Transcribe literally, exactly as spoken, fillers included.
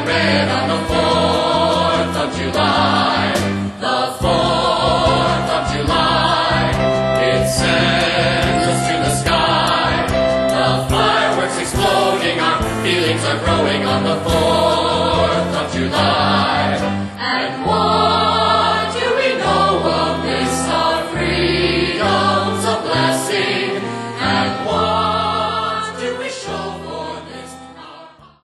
and red on the fourth of July. The fourth of July, it sends us to the sky. The fireworks exploding, our feelings are growing on the fourth of July. And one